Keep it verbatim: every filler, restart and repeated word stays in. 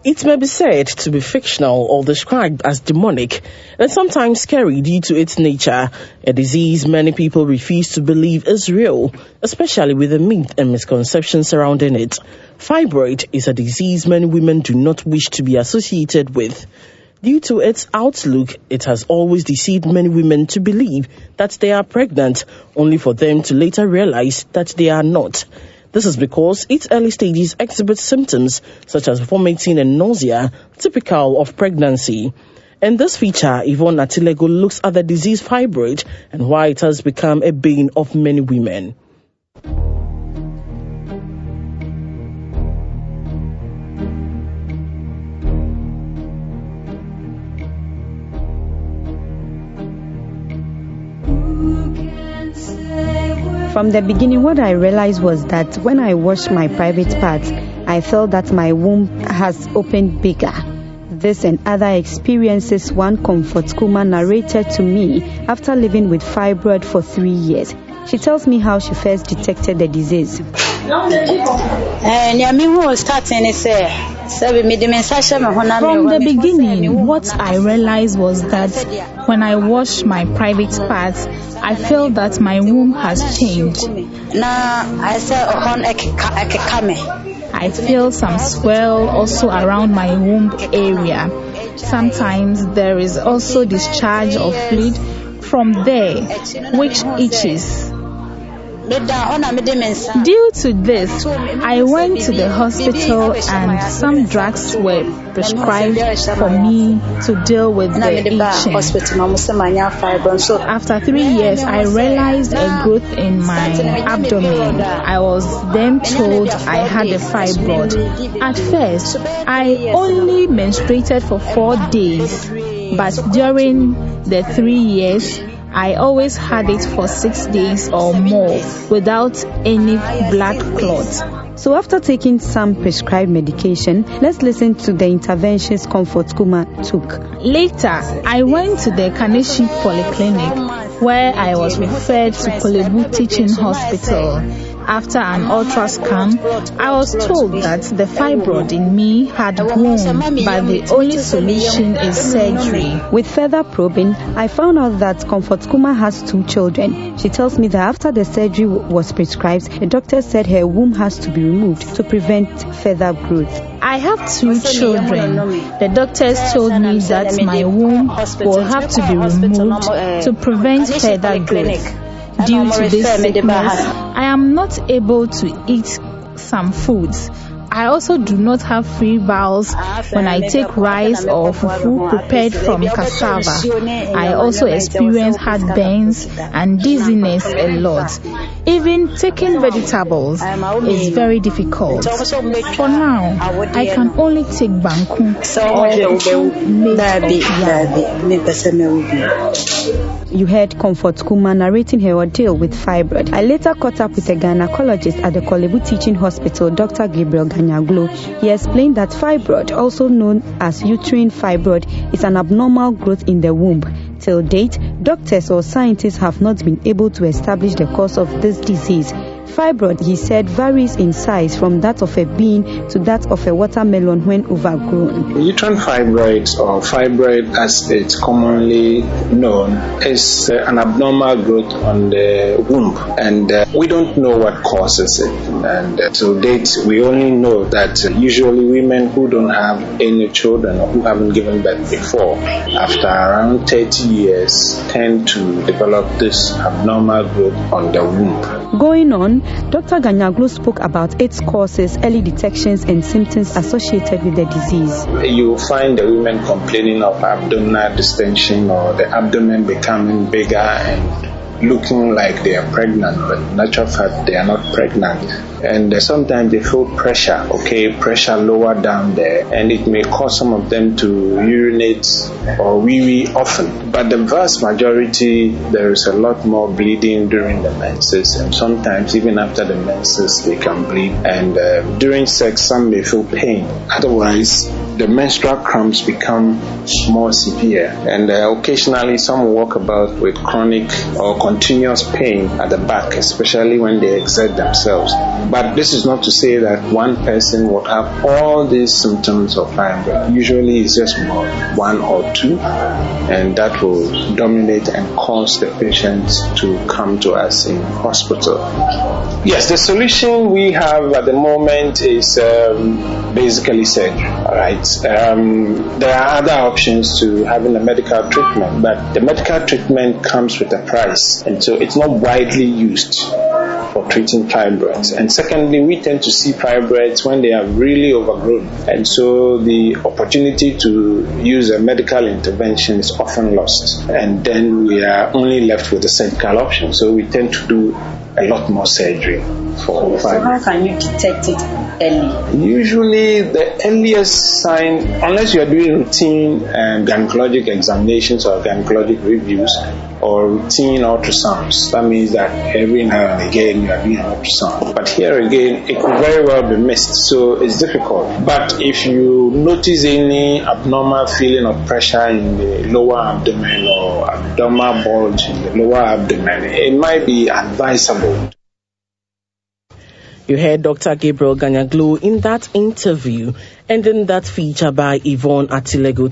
It may be said to be fictional or described as demonic and sometimes scary due to its nature, a disease many people refuse to believe is real, especially with the myth and misconceptions surrounding it. Fibroid is a disease many women do not wish to be associated with. Due to its outlook, it has always deceived many women to believe that they are pregnant, only for them to later realize that they are not. This is because its early stages exhibit symptoms such as vomiting and nausea, typical of pregnancy. In this feature, Yvonne Atilego looks at the disease fibroid and why it has become a bane of many women. From the beginning, what I realized was that when I washed my private parts, I felt that my womb has opened bigger. This and other experiences one Comfort Kuma narrated to me after living with fibroid for three years. She tells me how she first detected the disease. From the beginning, what I realized was that when I washed my private parts, I felt that my womb has changed. I feel some swell also around my womb area. Sometimes there is also discharge of fluid from there, which itches. Due to this, I went to the hospital and some drugs were prescribed for me to deal with the itching. After three years, I realized a growth in my abdomen. I was then told I had a fibroid. At first, I only menstruated for four days, but during the three years, I always had it for six days or more without any blood clots. So after taking some prescribed medication, let's listen to the interventions Comfort Kuma took. Later, I went to the Kaneshi Polyclinic where I was referred to Kolebu Teaching Hospital. After an ultrasound, I was told that the fibroid in me had grown, but the only solution is surgery. With further probing, I found out that Comfort Kuma has two children. She tells me that after the surgery was prescribed, the doctor said her womb has to be removed to prevent further growth. I have two children. The doctors told me that my womb will have to be removed to prevent further growth. Due to this sickness, I am not able to eat some foods. I also do not have free bowels when I take rice or fufu prepared from cassava. I also experience heartburns and dizziness a lot. Even taking vegetables is very difficult. For now, I can only take banku or fufu made of yam. You heard Comfort Kuma narrating her ordeal with fibroid. I later caught up with a gynecologist at the Kolebu Teaching Hospital, Doctor Gabriel Ganyaglo. He explained that fibroid, also known as uterine fibroid, is an abnormal growth in the womb. Till date, doctors or scientists have not been able to establish the cause of this disease. Fibroid, he said, varies in size from that of a bean to that of a watermelon when overgrown. Uterine fibroids, or fibroid as it's commonly known, is uh, an abnormal growth on the womb, and uh, we don't know what causes it. And uh, to date, we only know that uh, usually women who don't have any children or who haven't given birth before, after around thirty years, tend to develop this abnormal growth on the womb. Going on, Doctor Ganyaglo spoke about its causes, early detections, and symptoms associated with the disease. You will find the women complaining of abdominal distension or the abdomen becoming bigger and looking like they are pregnant, but in actual fact they are not pregnant. And uh, sometimes they feel pressure, okay, pressure lower down there, and it may cause some of them to urinate or wee-wee often. But the vast majority, there is a lot more bleeding during the menses, and sometimes even after the menses they can bleed. And uh, during sex, some may feel pain. Otherwise, the menstrual cramps become more severe, and uh, occasionally some walk about with chronic or continuous pain at the back, especially when they exert themselves. But this is not to say that one person will have all these symptoms of fibroid. Usually it's just one or two, and that will dominate and cause the patient to come to us in hospital. Yes, the solution we have at the moment is um, basically surgery. All right. Um, there are other options to having a medical treatment, but the medical treatment comes with a price, and so it's not widely used for treating fibroids. And secondly, we tend to see fibroids when they are really overgrown, and so the opportunity to use a medical intervention is often lost, and then we are only left with the surgical option. So we tend to do a lot more surgery for fibroids. So how can you detect it early? Usually the earliest sign, unless you are doing routine um, gynecologic examinations or gynecologic reviews or routine ultrasounds, that means that every now and again you are doing an ultrasound. But here again, it could very well be missed, so it's difficult. But if you notice any abnormal feeling of pressure in the lower abdomen or abdominal bulge in the lower abdomen, it might be advisable. You heard Doctor Gabriel Ganyaglo in that interview, and in that feature by Yvonne Atilego.